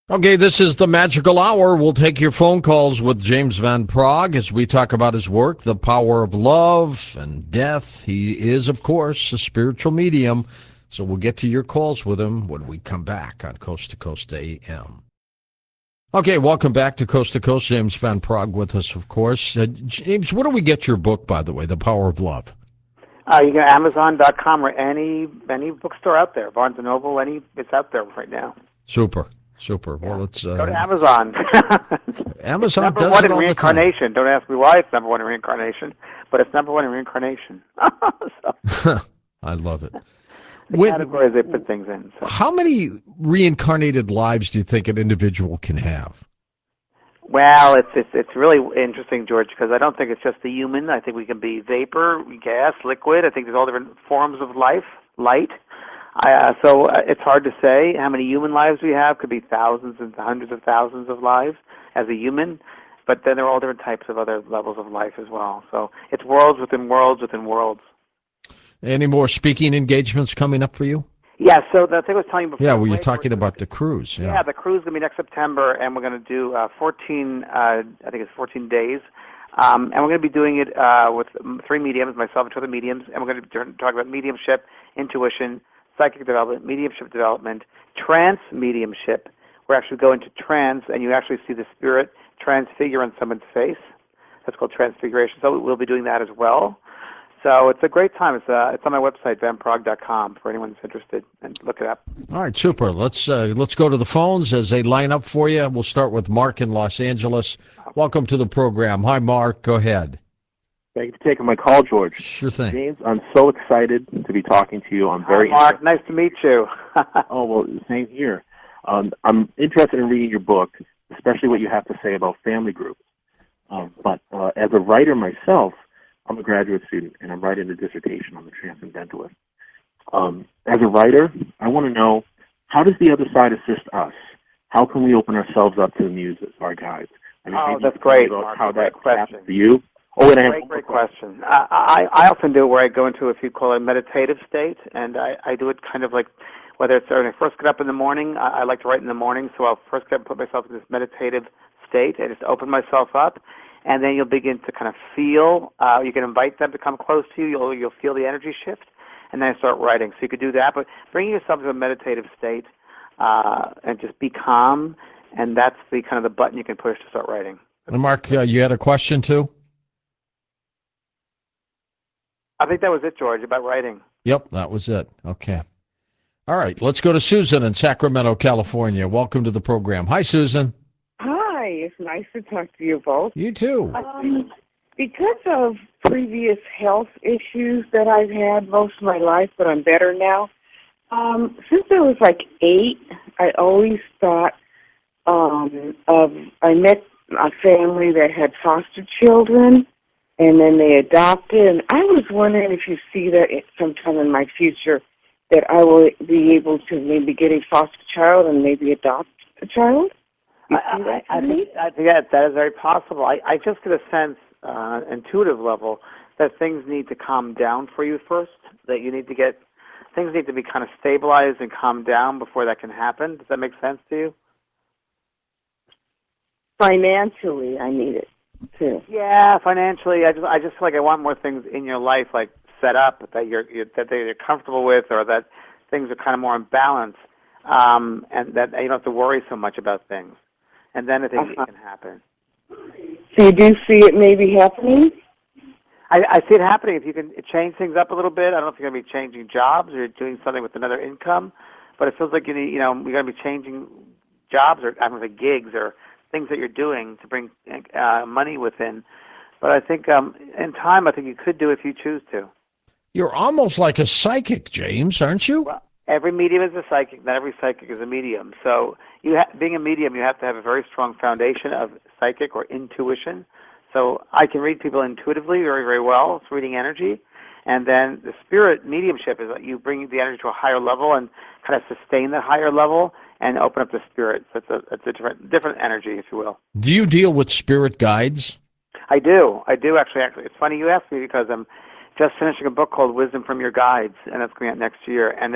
Okay, this is the magical hour. We'll take your phone calls with James Van Prague as we talk about his work, The Power of Love and Death. He is, of course, a spiritual medium. So we'll get to your calls with him when we come back on Coast to Coast AM. Okay, welcome back to Coast. James Van Prague with us, of course. James, where do we get your book, by the way, The Power of Love? You can go to Amazon.com or any bookstore out there. Barnes & Noble, it's out there right now. Super. Yeah. Well, let's go to Amazon. Amazon number does one it in all reincarnation. Don't ask me why it's number one in reincarnation, but it's number one in reincarnation. I love it. The categories they put things in. So. How many reincarnated lives do you think an individual can have? Well, it's really interesting, George, because I don't think it's just the human. I think we can be vapor, gas, liquid. I think there's all different forms of life, light. So it's hard to say how many human lives we have. Could be thousands and hundreds of thousands of lives as a human, but then there are all different types of other levels of life as well. So it's worlds within worlds within worlds. Any more speaking engagements coming up for you? Yeah, so the thing I was telling you before. Yeah, well, you're talking about the cruise. Yeah, the cruise is going to be next September, and we're going to do 14, I think it's 14 days. And we're going to be doing it with three mediums, myself and two other mediums, and we're going to talk about mediumship, intuition, psychic development, mediumship development, trance mediumship. We're actually going to trance, and you actually see the spirit transfigure on someone's face. That's called transfiguration. So we'll be doing that as well. So it's a great time. It's on my website, vanprague.com, for anyone who's interested, and look it up. All right, super. Let's go to the phones as they line up for you. We'll start with Mark in Los Angeles. Welcome to the program. Hi, Mark. Go ahead. Thank you for taking my call, George. Sure thing. James, I'm so excited to be talking to you. Hi, Mark. Nice to meet you. Oh, well, same here. I'm interested in reading your book, especially what you have to say about family groups. But as a writer myself, I'm a graduate student, and I'm writing a dissertation on the Transcendentalist. As a writer, I want to know, how does the other side assist us? How can we open ourselves up to the muses, our guides? That's great, Mark. How that question. For you? Oh, and I have great question. I often do where I go into, if you call it, a meditative state, and I do it kind of like, whether it's when I first get up in the morning, I like to write in the morning, so I'll first put myself in this meditative state and just open myself up, and then you'll begin to kind of feel, you can invite them to come close to you, you'll feel the energy shift, and then I start writing. So you could do that, but bringing yourself to a meditative state and just be calm, and that's the kind of the button you can push to start writing. And Mark, you had a question too? I think that was it, George, about writing. Yep, that was it. Okay. All right, let's go to Susan in Sacramento, California. Welcome to the program. Hi, Susan. Hi, it's nice to talk to you both. You too. Because of previous health issues that I've had most of my life, but I'm better now, since I was like 8, I always thought I met a family that had foster children, and then they adopted, and I was wondering if you see that sometime in my future that I will be able to maybe get a foster child and maybe adopt a child. I think that is very possible. I just get a sense, intuitive level, that things need to calm down for you first, that you need to things need to be kind of stabilized and calmed down before that can happen. Does that make sense to you? Financially, I need it too. Yeah, financially, I just feel like I want more things in your life, like set up that you're comfortable with, or that things are kind of more in balance, and that you don't have to worry so much about things, and then I think it can happen. So you do see it maybe happening? I see it happening if you can change things up a little bit. I don't know if you're going to be changing jobs or doing something with another income, but it feels like you're going to be changing jobs, or I don't know, gigs or things that you're doing to bring money within. But I think in time, I think you could do it if you choose to. You're almost like a psychic, James, aren't you? Well, every medium is a psychic. Not every psychic is a medium. So being a medium, you have to have a very strong foundation of psychic or intuition. So I can read people intuitively very, very well. It's reading energy. And then the spirit mediumship is that you bring the energy to a higher level and kind of sustain that higher level and open up the spirit. So it's a different energy, if you will. Do you deal with spirit guides? I do actually. It's funny you asked me because I'm just finishing a book called Wisdom from Your Guides, and it's coming out next year. And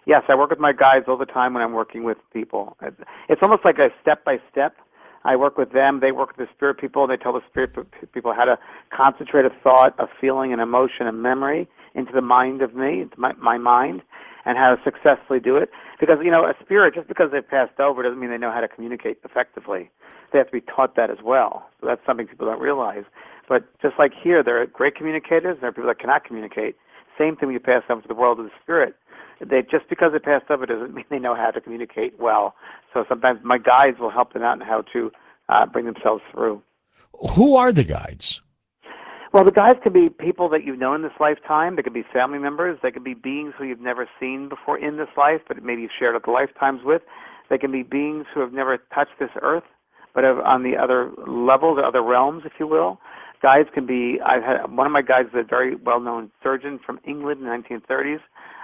Yes, I work with my guides all the time when I'm working with people. It's almost like a step-by-step. I work with them. They work with the spirit people. They tell the spirit people how to concentrate a thought, a feeling, an emotion, a memory into the mind of me, into my mind, and how to successfully do it. Because, a spirit, just because they've passed over doesn't mean they know how to communicate effectively. They have to be taught that as well. So that's something people don't realize. But just like here, there are great communicators, and there are people that cannot communicate. Same thing when you pass over to the world of the spirit. Just because they passed over doesn't mean they know how to communicate well. So sometimes my guides will help them out in how to bring themselves through. Who are the guides? Well, the guides could be people that you've known in this lifetime. They could be family members. They could be beings who you've never seen before in this life, but maybe you've shared other lifetimes with. They can be beings who have never touched this earth, but are on the other levels, or other realms, if you will. Guides can be, I've had one of my guides is a very well-known surgeon from England in the 1930s.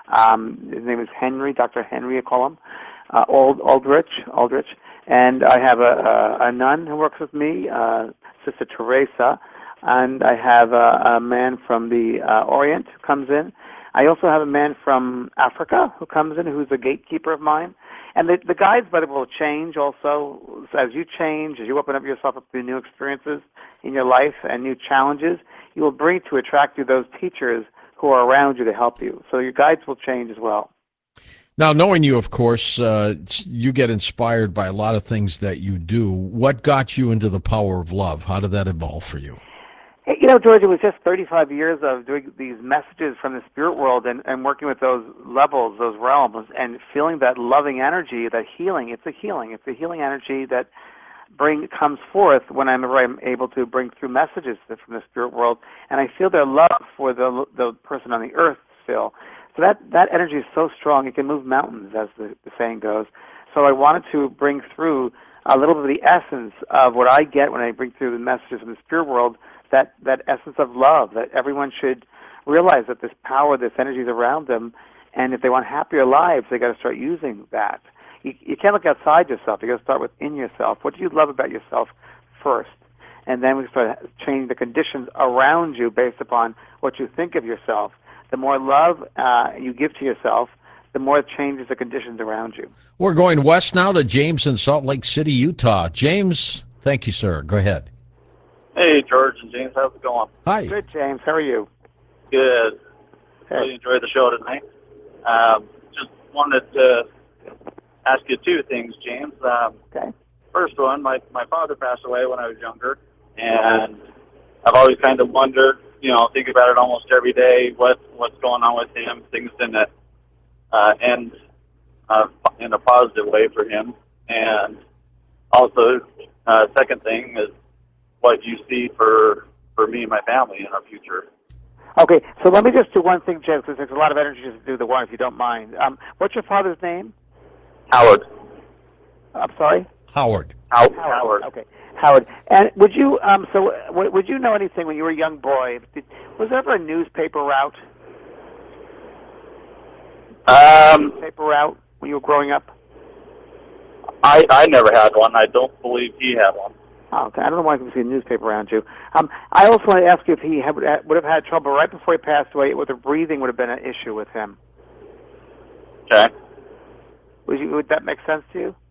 His name is Henry, Dr. Henry, I call him, Aldrich. And I have a nun who works with me, Sister Teresa, and I have a man from the Orient who comes in. I also have a man from Africa who comes in, who's a gatekeeper of mine. And the guides, by the way, will change also as you change, as you open up yourself up to new experiences in your life and new challenges. You will bring to attract you those teachers who are around you to help you. So your guides will change as well. Now, knowing you, of course, you get inspired by a lot of things that you do. What got you into the power of love? How did that evolve for you? Hey, George, it was just 35 years of doing these messages from the spirit world and working with those levels, those realms, and feeling that loving energy, that healing. It's a healing. It's a healing energy that comes forth whenever I'm able to bring through messages from the spirit world, and I feel their love for the person on the earth still. So that energy is so strong it can move mountains, as the saying goes. So I wanted to bring through a little bit of the essence of what I get when I bring through the messages from the spirit world, that essence of love, that everyone should realize that this power, this energy is around them, and if they want happier lives, they got to start using that. You can't look outside yourself. You got to start within yourself. What do you love about yourself first? And then we start changing the conditions around you based upon what you think of yourself. The more love you give to yourself, the more it changes the conditions around you. We're going west now to James in Salt Lake City, Utah. James, thank you, sir. Go ahead. Hey, George and James, how's it going? Hi. Good, James. How are you? Good. Hey. Really enjoyed the show tonight. Just wanted to ask you two things, James. Okay. First one, my father passed away when I was younger, and I've always kind of wondered, think about it almost every day, what's going on with him. Things didn't end in a positive way for him. And also, second thing is what you see for me and my family in our future. Okay, so let me just do one thing, James, because there's a lot of energy just to do the one, if you don't mind. What's your father's name? Howard. I'm sorry? Howard. Howard. Okay, Howard. And would you would you know anything when you were a young boy? Was there ever a newspaper route? Newspaper route when you were growing up? I never had one. I don't believe he had one. Oh, okay. I don't know why I can see a newspaper around you. I also want to ask you if he would have had trouble right before he passed away. Whether breathing would have been an issue with him. Okay. Would that make sense to you?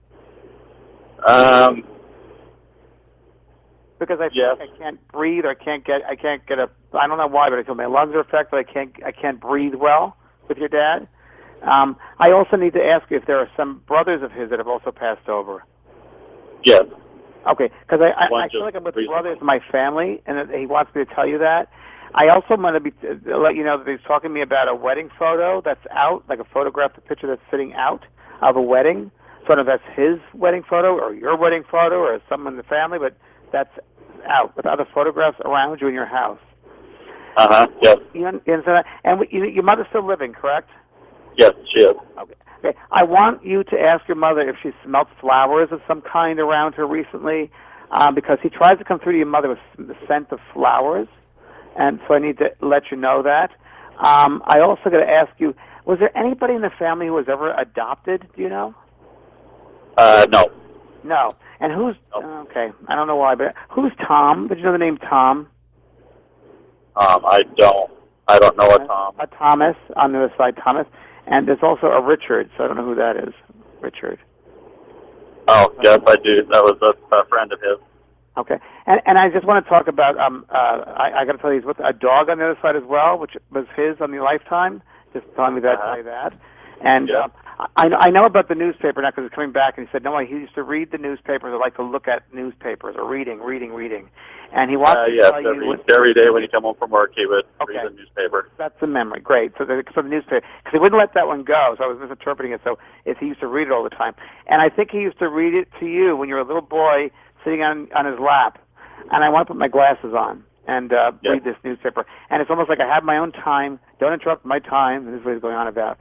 Because I feel like I can't breathe, or I can't get I don't know why, but I feel my lungs are affected. I can't breathe well with your dad. I also need to ask you if there are some brothers of his that have also passed over. Yes. Okay, because I feel like I'm with brothers in my family, and that he wants me to tell you that. I also want to let you know that he's talking to me about a wedding photo that's out, like a photographed picture that's sitting out of a wedding. So I don't know if that's his wedding photo or your wedding photo or someone in the family, but that's out with other photographs around you in your house. Yes. You understand that? And your mother's still living, correct? Yes, she is. Okay. I want you to ask your mother if she smelled flowers of some kind around her recently, because he tries to come through to your mother with the scent of flowers, and so I need to let you know that. I also got to ask you, was there anybody in the family who was ever adopted? Do you know? No. No. And who's... No. Okay, I don't know why, but who's Tom? Did you know the name Tom? I don't know a Tom. A Thomas, on the other side, Thomas. And there's also a Richard, so I don't know who that is. Richard. Oh, yes, I do. That was a friend of his. Okay, and I just want to talk about I got to tell you, he's with a dog on the other side as well, which was his on the Lifetime. Just telling me that, tell you that. And Yeah. I know about the newspaper now because he's coming back, and he said no, he used to read the newspapers or like to look at newspapers or reading. And he wants to Yes, tell you every day when he come home from work, he would Okay. read the newspaper. That's the memory. Great. So the newspaper, because he wouldn't let that one go, so I was misinterpreting it. So he used to read it all the time, and I think he used to read it to you when you were a little boy sitting on his lap. And I want to put my glasses on and read this newspaper. And it's almost like I have my own time. Don't interrupt my time. This is what he's going on about.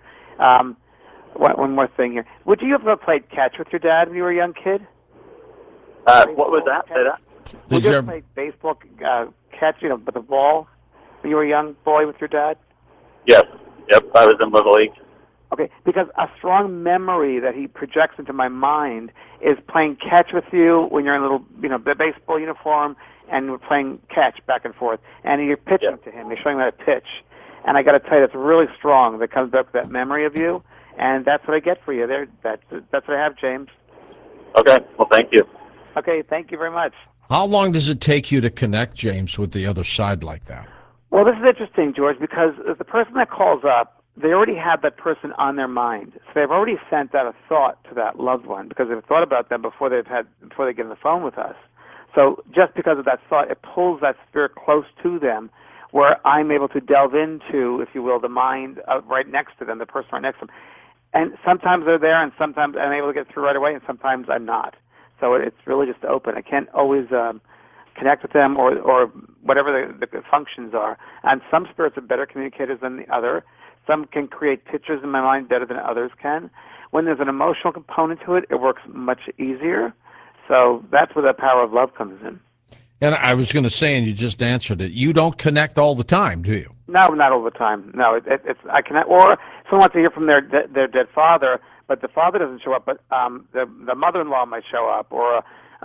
One more thing here. Would you ever played catch with your dad when you were a young kid? What was that? Say that? Would you ever play baseball catch, with the ball when you were a young boy with your dad? Yes. Yep, I was in Little League. Okay, because a strong memory that he projects into my mind is playing catch with you when you're in a little, the baseball uniform, and we're playing catch back and forth, and you're pitching to him. You're showing him how to pitch, and I got to tell you, it's really strong. That comes back with that memory of you, and that's what I get for you. That's what I have, James. Okay. Well, thank you. Okay, thank you very much. How long does it take you to connect, James, with the other side like that? Well, this is interesting, George, because the person that calls up, they already have that person on their mind. So they've already sent out a thought to that loved one because they've thought about them before they get on the phone with us. So just because of that thought, it pulls that spirit close to them where I'm able to delve into, if you will, the mind right next to them, the person right next to them. And sometimes they're there, and sometimes I'm able to get through right away, and sometimes I'm not. So it's really just open. I can't always connect with them or whatever the functions are. And some spirits are better communicators than the other. Some can create pictures in my mind better than others can. When there's an emotional component to it, it works much easier. So that's where the power of love comes in. And I was going to say, and you just answered it, you don't connect all the time, do you? No, not all the time. No, it's I connect. Or someone wants to hear from their dead father, but the father doesn't show up, but the mother-in-law might show up, or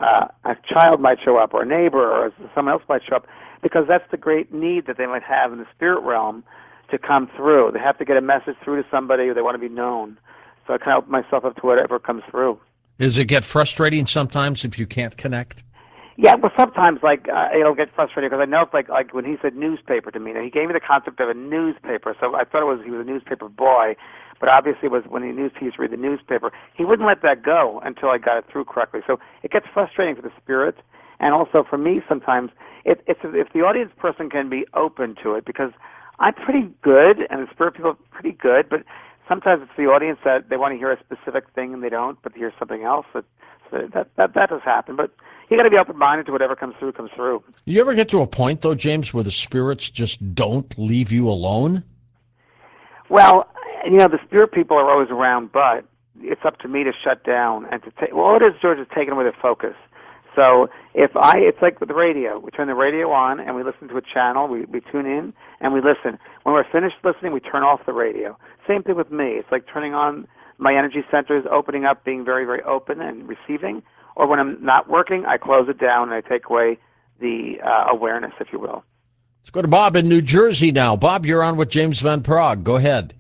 a child might show up, or a neighbor, or someone else might show up, because that's the great need that they might have in the spirit realm to come through. They have to get a message through to somebody, or they want to be known. So I kind of open myself up to whatever comes through. Does it get frustrating sometimes if you can't connect? Yeah, well, sometimes it'll get frustrating because I know if like when he said newspaper to me, he gave me the concept of a newspaper, so I thought he was a newspaper boy, but obviously it was when he used to read the newspaper. He wouldn't let that go until I got it through correctly. So it gets frustrating for the spirits, and also for me sometimes. It's if the audience person can be open to it, because I'm pretty good, and the spirit people are pretty good, but sometimes it's the audience that they want to hear a specific thing and they don't, but they hear something else. That does happen, but you got to be open-minded to whatever comes through, comes through. You ever get to a point, though, James, where the spirits just don't leave you alone? Well, the spirit people are always around, but it's up to me to shut down and to take. Well, all it is, George, is taking away their focus. So it's like with the radio. We turn the radio on and we listen to a channel. We tune in and we listen. When we're finished listening, we turn off the radio. Same thing with me. It's like turning on my energy centers, opening up, being very, very open and receiving. Or when I'm not working, I close it down and I take away the awareness, if you will. Let's go to Bob in New Jersey now. Bob, you're on with James Van Prague. Go ahead.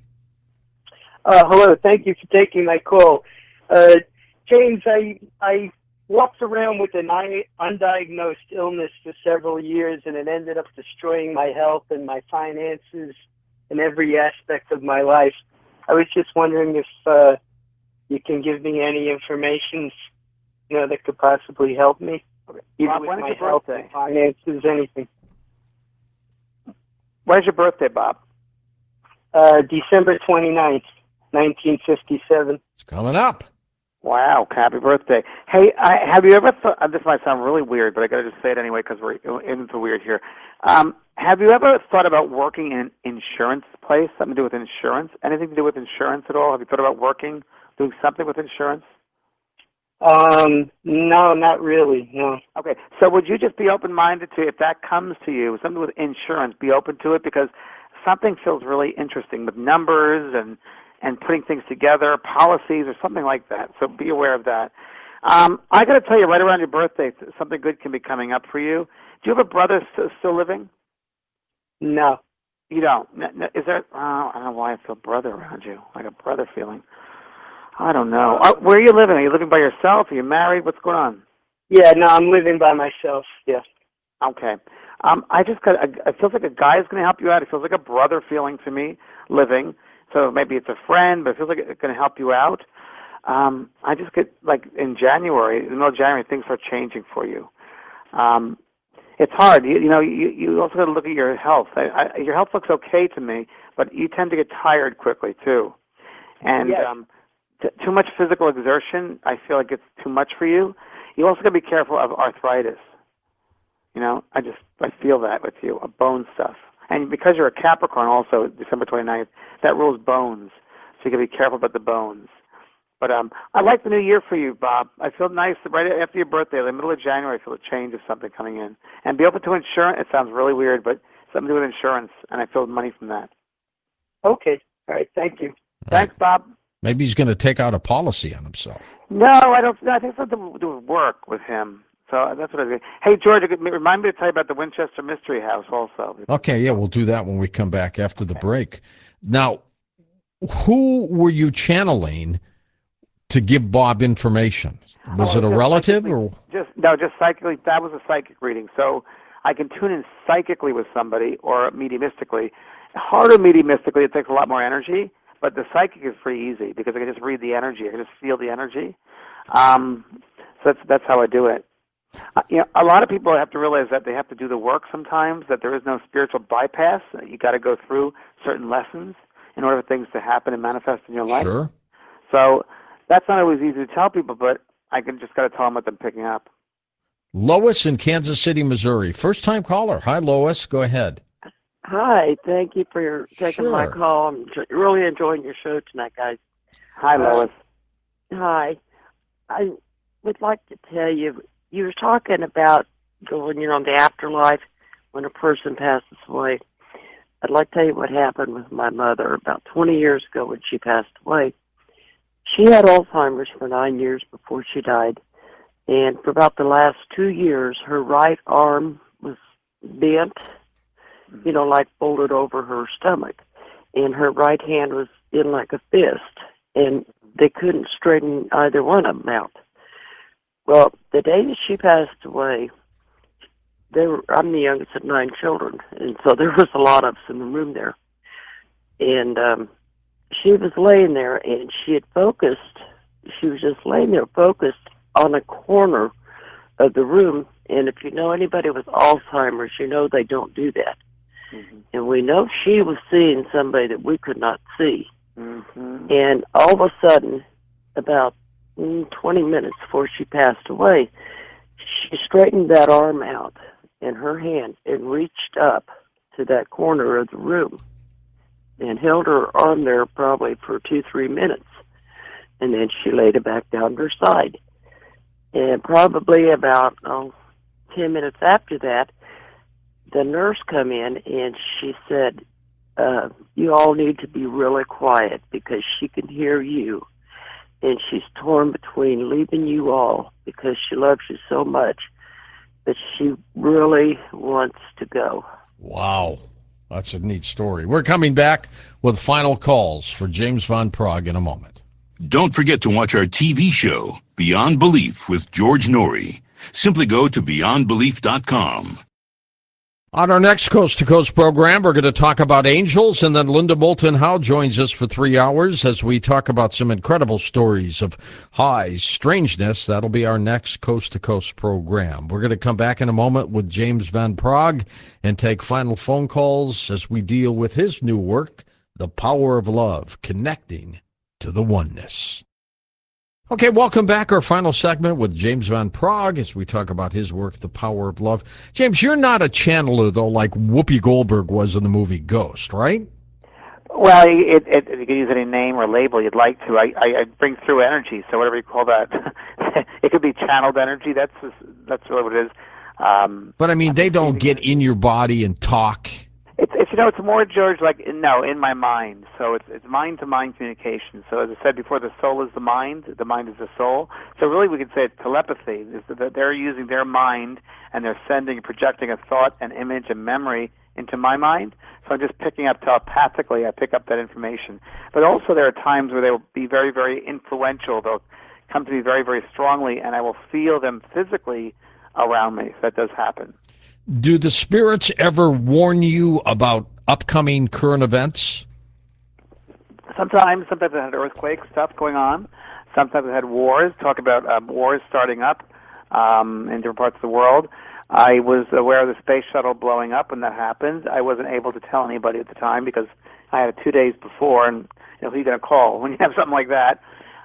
Hello. Thank you for taking my call. James, I walked around with an undiagnosed illness for several years, and it ended up destroying my health and my finances and every aspect of my life. I was just wondering if you can give me any information that could possibly help me, either Bob, with when is my your health birthday? and finances, anything. When's your birthday, Bob? December 29th, 1957. It's coming up. Wow, happy birthday. Hey, have you ever thought, this might sound really weird, but I got to just say it anyway because we're into weird here. Have you ever thought about working in an insurance place, something to do with insurance? Anything to do with insurance at all? Have you thought about doing something with insurance? No, not really, no. Okay, so would you just be open-minded to, if that comes to you, something with insurance, be open to it, because something feels really interesting with numbers and putting things together, policies or something like that. So be aware of that. I got to tell you, right around your birthday, something good can be coming up for you. Do you have a brother still living? No. You don't. Is there? I don't know why I feel brother around you, like a brother feeling. I don't know. Where are you living? Are you living by yourself? Are you married? What's going on? Yeah, no, I'm living by myself. Yeah. Okay. I just got. It feels like a guy is going to help you out. It feels like a brother feeling to me, living. So maybe it's a friend, but it feels like it's going to help you out. I just get like in January, in the middle of January, things start changing for you. It's hard. You also got to look at your health. Your health looks okay to me, but you tend to get tired quickly too. And Yes. Too much physical exertion, I feel like it's too much for you. You also got to be careful of arthritis. I feel that with you, bone stuff. And because you're a Capricorn also, December 29th, that rules bones. So you got to be careful about the bones. But I like the new year for you, Bob. I feel nice right after your birthday, the middle of January, I feel a change of something coming in. And be open to insurance. It sounds really weird, but something to do with insurance, and I feel money from that. Okay. All right. Thank you. Thanks, Bob. Maybe he's going to take out a policy on himself. No, I don't. No, I think it's something to do with work with him. So that's what I think. Hey, George, remind me to tell you about the Winchester Mystery House also. Okay, yeah, we'll do that when we come back after the break. Now, who were you channeling to give Bob information? Was it a relative or just psychically? That was a psychic reading. So I can tune in psychically with somebody or mediumistically. Harder mediumistically, it takes a lot more energy. But the psychic is pretty easy because I can just read the energy. I can just feel the energy. So that's how I do it. A lot of people have to realize that they have to do the work sometimes, that there is no spiritual bypass. You got to go through certain lessons in order for things to happen and manifest in your life. Sure. So that's not always easy to tell people, but I can just got to tell them what I'm picking up. Lois in Kansas City, Missouri. First-time caller. Hi, Lois. Go ahead. Hi, thank you for taking my Sure. call. I'm really enjoying your show tonight, guys. Hi, Lois. Hi. I would like to tell you, you were talking about going, in the afterlife when a person passes away. I'd like to tell you what happened with my mother about 20 years ago when she passed away. She had Alzheimer's for 9 years before she died, and for about the last 2 years, her right arm was bent, like folded over her stomach, and her right hand was in like a fist, and they couldn't straighten either one of them out. Well, the day that she passed away, I'm the youngest of 9 children, and so there was a lot of us in the room there. And she was laying there, and she was just laying there focused on a corner of the room. And if you know anybody with Alzheimer's, they don't do that. Mm-hmm. And we know she was seeing somebody that we could not see. Mm-hmm. And all of a sudden, about 20 minutes before she passed away, she straightened that arm out in her hand and reached up to that corner of the room and held her arm there probably for 2-3 minutes. And then she laid it back down her side. And probably about 10 minutes after that, the nurse come in and she said, you all need to be really quiet because she can hear you. And she's torn between leaving you all because she loves you so much, but she really wants to go. Wow. That's a neat story. We're coming back with final calls for James Van Praagh in a moment. Don't forget to watch our TV show, Beyond Belief with George Norrie. Simply go to beyondbelief.com. On our next Coast to Coast program, we're going to talk about angels, and then Linda Moulton Howe joins us for 3 hours as we talk about some incredible stories of high strangeness. That'll be our next Coast to Coast program. We're going to come back in a moment with James Van Praagh and take final phone calls as we deal with his new work, The Power of Love, Connecting to the Oneness. Okay, welcome back. Our final segment with James Van Praagh as we talk about his work, The Power of Love. James, you're not a channeler, though, like Whoopi Goldberg was in the movie Ghost, right? Well, you can use any name or label you'd like to. I bring through energy, so whatever you call that. It could be channeled energy. That's really what it is. But, I mean, they don't get in your body and talk. It's more, George, in my mind. So it's mind-to-mind communication. So as I said before, the soul is the mind is the soul. So really we could say it's telepathy, is that they're using their mind and they're projecting a thought, an image, a memory into my mind. So I'm just picking up telepathically. I pick up that information. But also there are times where they will be very, very influential. They'll come to me very, very strongly, and I will feel them physically around me. So that does happen. Do the spirits ever warn you about upcoming current events? Sometimes I've had earthquake stuff going on. Sometimes I've had wars, talk about wars starting up in different parts of the world. I was aware of the space shuttle blowing up when that happened. I wasn't able to tell anybody at the time because I had it 2 days before, and who are you going to call when you have something like that?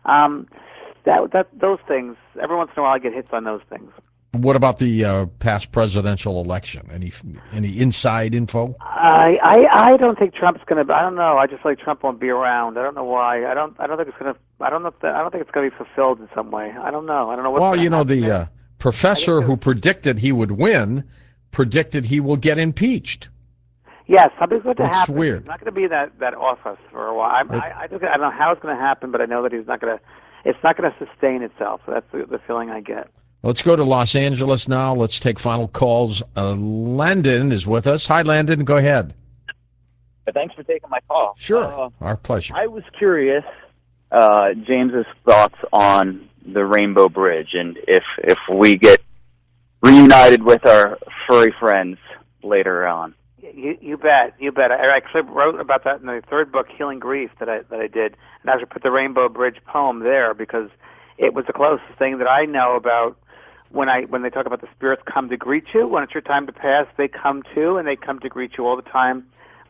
Those things, every once in a while I get hits on those things. What about the past presidential election? Any inside info? I don't think Trump's going to. I don't know. I just like Trump won't be around. I don't know why. I don't think it's going to. I don't think it's going to be fulfilled in some way. I don't know. I don't know what. Well, the professor who predicted he would win predicted he will get impeached. Yes, something's going to That's happen. weird. He's not going to be in that office for a while. I don't know how it's going to happen, but I know that he's not going to. It's not going to sustain itself. So that's the feeling I get. Let's go to Los Angeles now. Let's take final calls. Landon is with us. Hi, Landon. Go ahead. Thanks for taking my call. Sure. Our pleasure. I was curious, James's thoughts on the Rainbow Bridge, and if we get reunited with our furry friends later on. You bet. I actually wrote about that in the third book, Healing Grief, that I did, and I actually put the Rainbow Bridge poem there because it was the closest thing that I know about when they talk about the spirits come to greet you. When it's your time to pass, they come too, and they come to greet you all the time.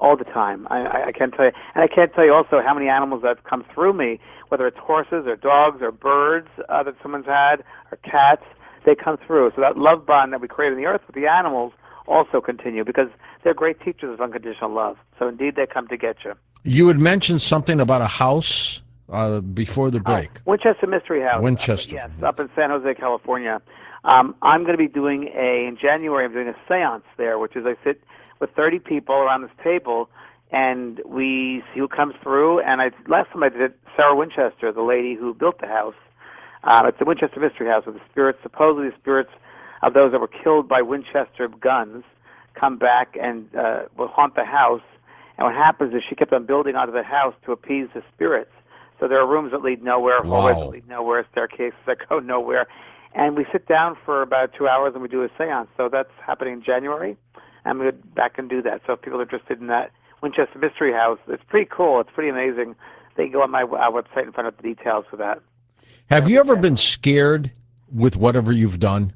I can't tell you, and I can't tell you also how many animals that come through me, whether it's horses or dogs or birds that someone's had or cats. They come through. So that love bond that we create on the earth with the animals also continue because they're great teachers of unconditional love. So indeed, they come to get you. You had mentioned something about a house before the break. Winchester Mystery House. Winchester. Yes, up in San Jose, California. I'm going to be doing in January, I'm doing a seance there, which is I sit with 30 people around this table, and we see who comes through. And last time I did it, Sarah Winchester, the lady who built the house. It's the Winchester Mystery House, where the spirits, supposedly the spirits of those that were killed by Winchester guns, come back and will haunt the house. And what happens is she kept on building onto the house to appease the spirits. So there are rooms that lead nowhere, hallways that lead nowhere, staircases that go nowhere. And we sit down for about 2 hours and we do a seance. So that's happening in January. I'm going to go back and do that. So if people are interested in that Winchester Mystery House, it's pretty cool. It's pretty amazing. They can go on my website and find out the details for that. Have you ever been scared with whatever you've done?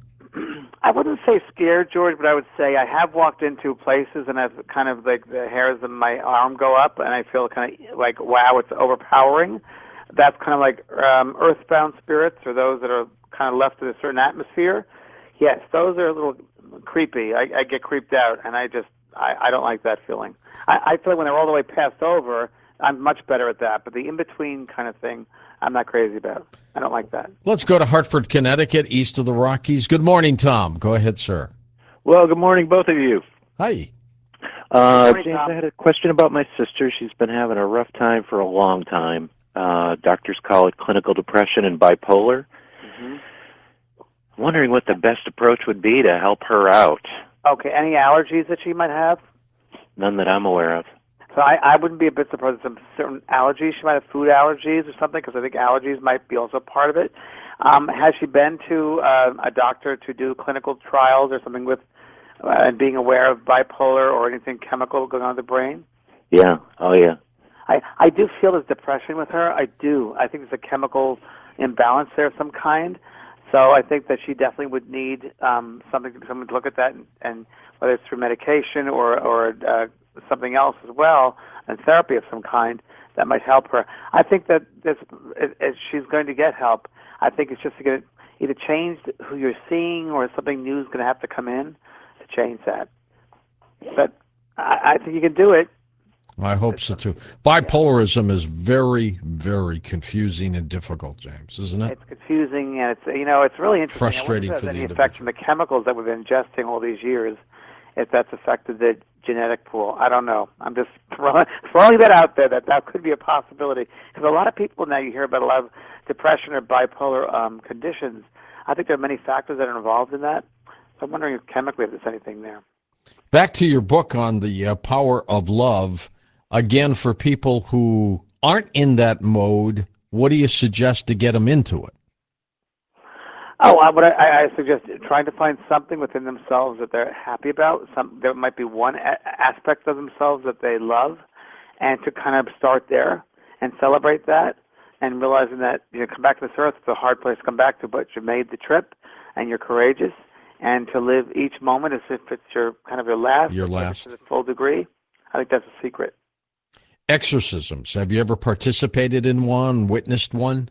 I wouldn't say scared, George, but I would say I have walked into places and I've kind of like the hairs on my arm go up and I feel kind of like, wow, it's overpowering. That's kind of like earthbound spirits or those that are kind of left in a certain atmosphere. Yes, those are a little creepy. I get creeped out and I don't like that feeling. I feel like when they're all the way passed over, I'm much better at that. But the in-between kind of thing, I'm not crazy about. I don't like that. Let's go to Hartford, Connecticut, east of the Rockies. Good morning, Tom. Go ahead, sir. Well, good morning, both of you. Hi. Morning, James, Tom. I had a question about my sister. She's been having a rough time for a long time. Doctors call it clinical depression and bipolar. Mm-hmm. Wondering what the best approach would be to help her out. Okay, any allergies that she might have? None that I'm aware of. So I wouldn't be a bit surprised if some certain allergies. She might have food allergies or something, because I think allergies might be also part of it. Has she been to a doctor to do clinical trials or something with and being aware of bipolar or anything chemical going on in the brain? Yeah. Oh, yeah. I do feel there's depression with her. I do. I think there's a chemical imbalance there of some kind. So I think that she definitely would need someone to look at that, and whether it's through medication or something else as well, and therapy of some kind that might help her. I think that she's going to get help. I think it's just to get either change who you're seeing or something new is going to have to come in to change that. But I think you can do it. I hope so, too. Bipolarism is very, very confusing and difficult, James, isn't it? It's confusing, and it's really interesting. Frustrating I wonder if for the there's any effect from the chemicals that we've been ingesting all these years, if that's affected the genetic pool. I don't know. I'm just throwing that out there, that could be a possibility. Because a lot of people now, you hear about a lot of depression or bipolar conditions. I think there are many factors that are involved in that. So I'm wondering if chemically if there's anything there. Back to your book on the power of love. Again, for people who aren't in that mode, what do you suggest to get them into it? Oh, I suggest trying to find something within themselves that they're happy about. There might be one aspect of themselves that they love, and to kind of start there and celebrate that, and realizing that come back to this earth. It's a hard place to come back to, but you made the trip, and you're courageous, and to live each moment as if it's your last. Your last. To the full degree. I think that's a secret. Exorcisms. Have you ever participated in one, witnessed one?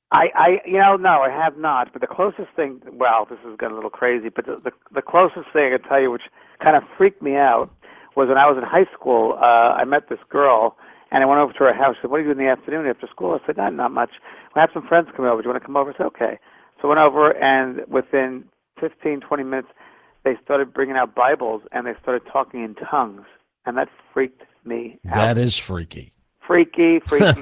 No, I have not. But the closest thing, well, this is getting a little crazy, but the closest thing I can tell you, which kind of freaked me out, was when I was in high school. I met this girl, and I went over to her house. She said, "What do you do in the afternoon after school?" I said, "Not much. I have some friends coming over. Do you want to come over?" I said, "Okay." So I went over, and within 15, 20 minutes, they started bringing out Bibles, and they started talking in tongues, and that freaked me out. That is freaky. Freaky.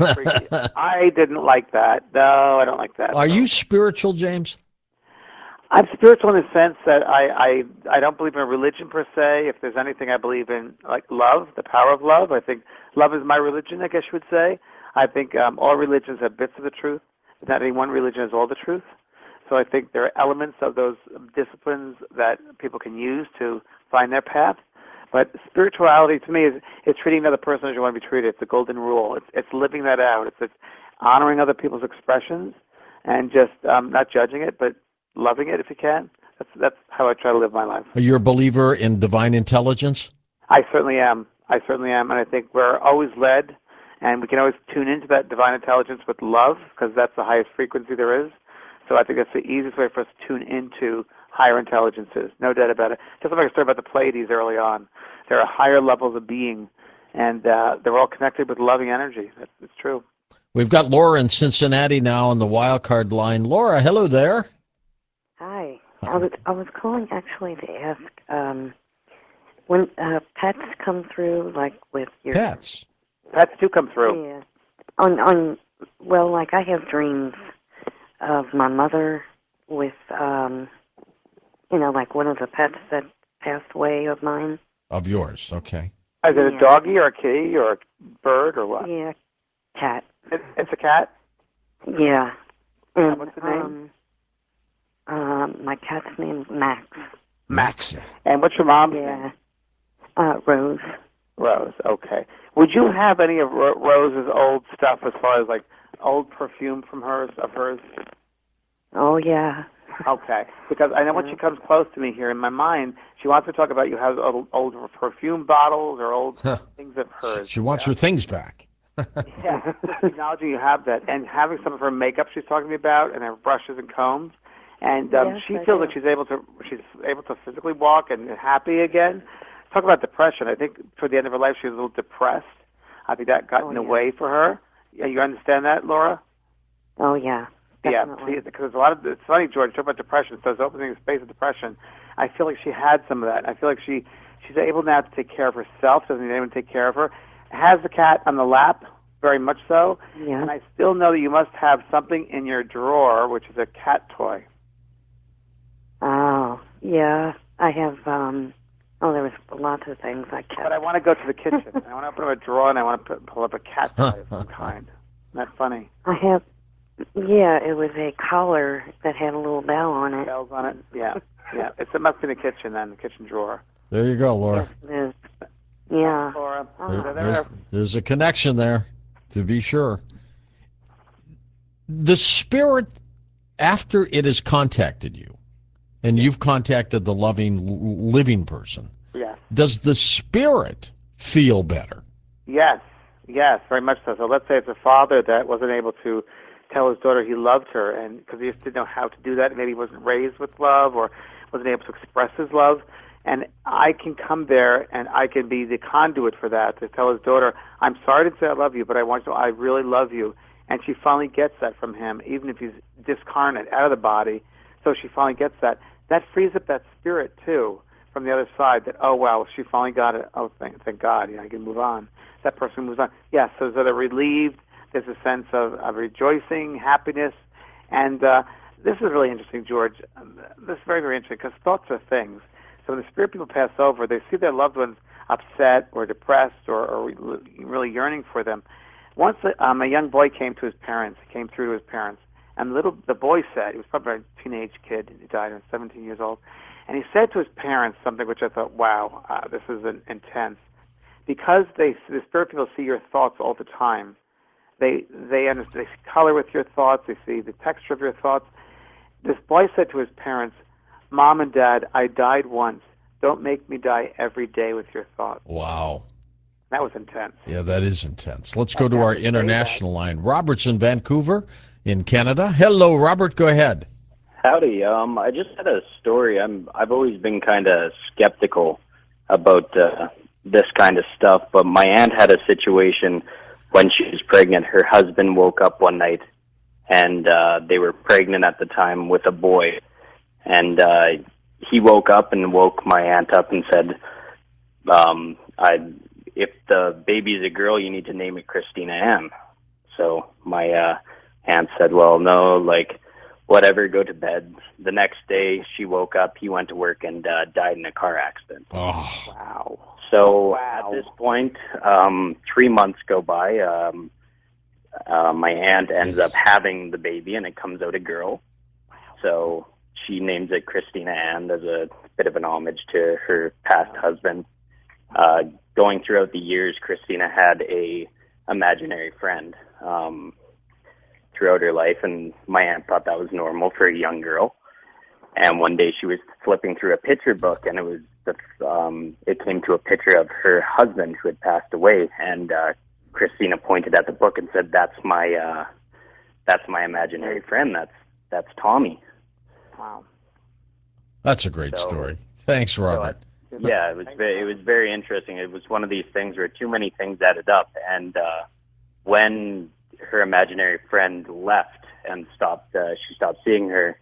I didn't like that. No, I don't like that. Are you spiritual, James? I'm spiritual in the sense that I don't believe in a religion per se. If there's anything I believe in, like love, the power of love. I think love is my religion, I guess you would say. I think all religions have bits of the truth. Not any one religion has all the truth. So I think there are elements of those disciplines that people can use to find their path. But spirituality to me is treating another person as you want to be treated. It's the golden rule. It's living that out. It's honoring other people's expressions and just not judging it, but loving it if you can. That's how I try to live my life. Are you a believer in divine intelligence? I certainly am. And I think we're always led, and we can always tune into that divine intelligence with love, because that's the highest frequency there is. So I think that's the easiest way for us to tune into higher intelligences, no doubt about it. Just like I started about the Pleiades early on. There are higher levels of being, and they're all connected with loving energy. It's true. We've got Laura in Cincinnati now on the wild card line. Laura, hello there. Hi. I was calling actually to ask when pets come through, like with your pets. Pets do come through. Yeah. Well, like I have dreams of my mother with like one of the pets that passed away of mine. Of yours, okay. Is it a doggy or a kitty or a bird or what? Yeah, cat. It's a cat? Yeah. And, what's the name? My cat's name is Max. Max. And what's your mom's name? Rose. Rose, okay. Would you have any of Rose's old stuff as far as like old perfume from hers? Oh, yeah. Okay, because I know when she comes close to me here in my mind, she wants to talk about you have old perfume bottles or old things of hers. She wants her things back. Yeah, acknowledging you have that, and having some of her makeup she's talking to me about, and her brushes and combs, and she feels like she's able to physically walk and happy again. Talk about depression. I think toward the end of her life she was a little depressed. I think that got in the way for her. Yeah, you understand that, Laura? Oh yeah. Definitely. Yeah, because it's funny, George, talk about depression. So it's opening the space of depression. I feel like she had some of that. I feel like she's able now to take care of herself, doesn't need anyone to take care of her. Has the cat on the lap, very much so. Yeah. And I still know that you must have something in your drawer, which is a cat toy. Oh, yeah. I have, there was lots of things I kept. But I want to go to the kitchen. I want to open up a drawer and I want to pull up a cat toy of some kind. Isn't that funny? I have... Yeah, it was a collar that had a little bell on it. Bells on it? Yeah. Yeah. It must be in the kitchen then, the kitchen drawer. There you go, Laura. Yes, it is. Yeah. Laura. There's a connection there, to be sure. The spirit, after it has contacted you, and you've contacted the loving, living person, does the spirit feel better? Yes, very much so. So let's say it's a father that wasn't able to tell his daughter he loved her, and because he just didn't know how to do that, maybe he wasn't raised with love or wasn't able to express his love. And I can come there and I can be the conduit for that, to tell his daughter, I'm sorry to say I love you, but I want you to know I really love you. And she finally gets that from him, even if he's discarnate, out of the body. So she finally gets that. That frees up that spirit, too, from the other side, that, oh, wow, she finally got it. Oh, thank God, I can move on. That person moves on. Yes, so they're relieved. There's a sense of rejoicing, happiness. And this is really interesting, George. This is very, very interesting, because thoughts are things. So when the spirit people pass over, they see their loved ones upset or depressed or really yearning for them. Once a young boy came to his parents, came through to his parents, and the boy said, he was probably a teenage kid, he died when he was 17 years old, and he said to his parents something which I thought, wow, this is intense. Because the spirit people see your thoughts all the time, they color with your thoughts, they see the texture of your thoughts. This boy said to his parents, Mom and Dad, I died once. Don't make me die every day with your thoughts. Wow. That was intense. Yeah, that is intense. Let's go to our international line. Robert's in Vancouver in Canada. Hello, Robert. Go ahead. Howdy. I just had a story. I've always been kind of skeptical about this kind of stuff, but my aunt had a situation when she was pregnant. Her husband woke up one night, and they were pregnant at the time with a boy, and he woke up and woke my aunt up and said, if the baby's a girl, you need to name it Christina Ann. So my aunt said, well, no, like, whatever, go to bed. The next day, she woke up, he went to work, and died in a car accident. Oh. Wow. So at this point, 3 months go by. My aunt ends up having the baby, and it comes out a girl. Wow. So she names it Christina Ann as a bit of an homage to her past husband. Going throughout the years, Christina had a imaginary friend throughout her life, and my aunt thought that was normal for a young girl. And one day she was flipping through a picture book, and it came to a picture of her husband who had passed away, and Christina pointed at the book and said, "That's my imaginary friend. That's Tommy." Wow. That's a great story. Thanks, Robert. Yeah, it was very interesting. It was one of these things where too many things added up, and when her imaginary friend left and she stopped seeing her,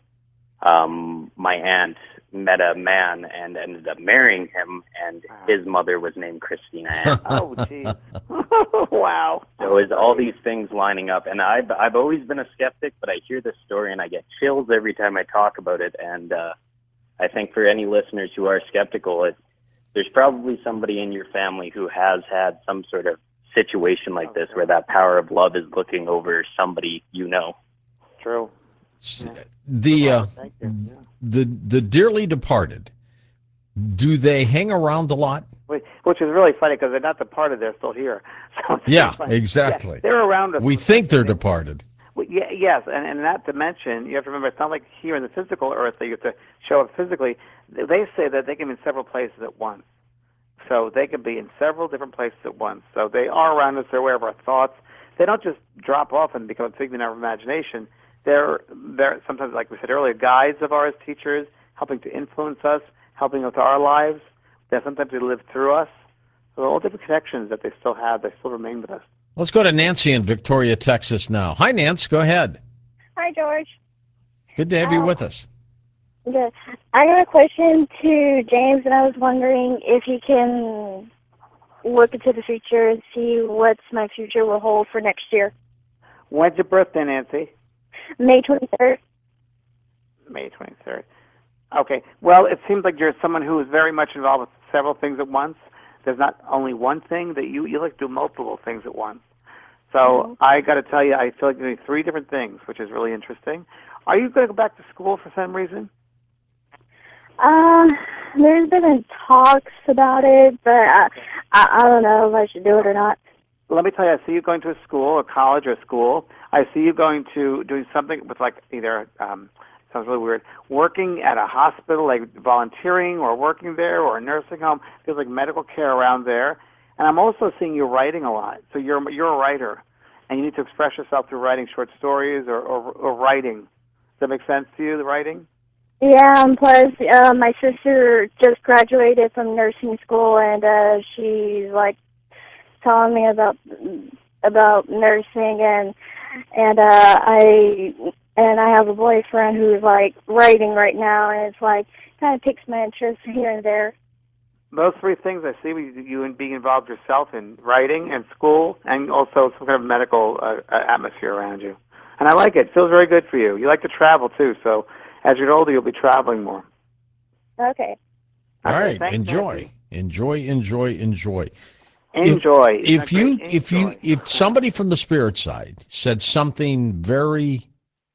my aunt met a man and ended up marrying him, and his mother was named Christina Ann. Oh, jeez. Wow. So it's all these things lining up, and I've always been a skeptic, but I hear this story and I get chills every time I talk about it, and I think for any listeners who are skeptical, there's probably somebody in your family who has had some sort of situation like this where that power of love is looking over somebody you know. True. The dearly departed, do they hang around a lot? Which is really funny because they're not departed; they're still here. So yeah, exactly. Yeah, they're around us. We think they're departed. Well, yes, and in that dimension, you have to remember it's not like here in the physical earth that you have to show up physically. They say that they can be in several places at once. So they can be in several different places at once. So they are around us. They're aware of our thoughts. They don't just drop off and become a figment of our imagination. They're sometimes, like we said earlier, guides of ours, teachers, helping to influence us, helping with our lives. That sometimes they live through us. So all different connections that they still have, they still remain with us. Let's go to Nancy in Victoria, Texas now. Hi, Nancy. Go ahead. Hi, George. Good to have you with us. Good. I got a question to James, and I was wondering if he can look into the future and see what my future will hold for next year. When's your birthday, Nancy? May 23rd. May 23rd. Okay. Well, it seems like you're someone who is very much involved with several things at once. There's not only one thing that you like to do multiple things at once. So I got to tell you, I feel like you're doing 3 different things, which is really interesting. Are you going to go back to school for some reason? There's been talks about it, but I don't know if I should do it or not. Let me tell you, I see you going to a school, a college or a school. I see you going to doing something with like either, sounds really weird, working at a hospital, like volunteering or working there, or a nursing home. There's like medical care around there. And I'm also seeing you writing a lot. So you're a writer, and you need to express yourself through writing short stories or writing. Does that make sense to you, the writing? Yeah, and plus my sister just graduated from nursing school, and she's like telling me about nursing, and I have a boyfriend who's like writing right now, and it's like kind of takes my interest here and there. Those 3 things I see with you being involved yourself in writing and school, and also some kind of medical atmosphere around you. And I like it. It feels very good for you. You like to travel too, so as you get older, you'll be traveling more. Okay. All Okay, right, thanks, enjoy. Nancy. Enjoy. Enjoy. If somebody from the spirit side said something very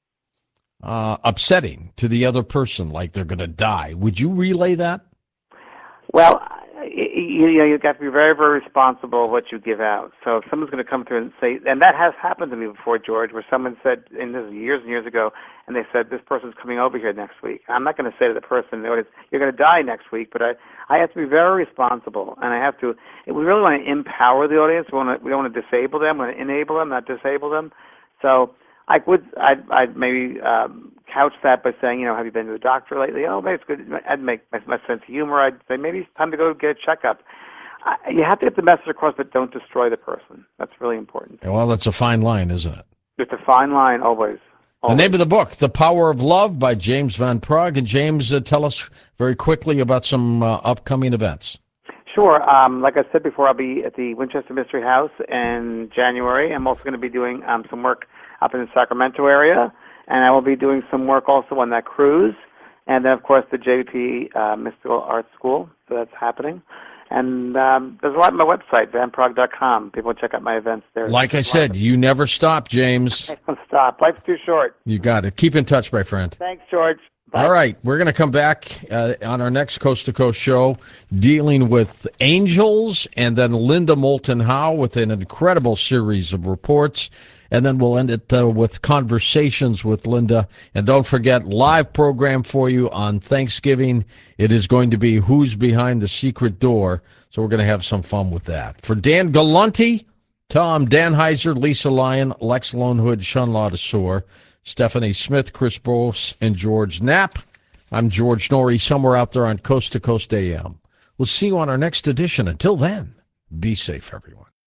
upsetting to the other person, like they're going to die, would you relay that? Well, you've got to be very, very responsible of what you give out. So if someone's going to come through and say, and that has happened to me before, George, where someone said, and this is years and years ago, and they said, this person's coming over here next week. I'm not going to say to the person in the audience, you're going to die next week, but I have to be very responsible, and I have to, we really want to empower the audience. We don't want to disable them. We want to enable them, not disable them. So I'd maybe couch that by saying, have you been to the doctor lately? Oh, maybe it's good. I'd make my sense of humor. I'd say maybe it's time to go get a checkup. You have to get the message across, but don't destroy the person. That's really important. Well, that's a fine line, isn't it? It's a fine line, always. The name of the book, The Power of Love by James Van Praagh. And James, tell us very quickly about some upcoming events. Sure. Like I said before, I'll be at the Winchester Mystery House in January. I'm also going to be doing some work up in the Sacramento area, and I will be doing some work also on that cruise, and then, of course, the JP Mystical Arts School, so that's happening. And there's a lot on my website, vanpraagh.com. People check out my events there. Like I said, you never stop, James. I don't stop. Life's too short. You got it. Keep in touch, my friend. Thanks, George. Bye. All right, we're going to come back on our next Coast to Coast show dealing with angels, and then Linda Moulton Howe with an incredible series of reports. And then we'll end it with conversations with Linda. And don't forget, live program for you on Thanksgiving. It is going to be Who's Behind the Secret Door. So we're going to have some fun with that. For Dan Galante, Tom Danheiser, Lisa Lyon, Lex Lonehood, Sean Ladasor, Stephanie Smith, Chris Bose, and George Knapp, I'm George Norrie, somewhere out there on Coast to Coast AM. We'll see you on our next edition. Until then, be safe, everyone.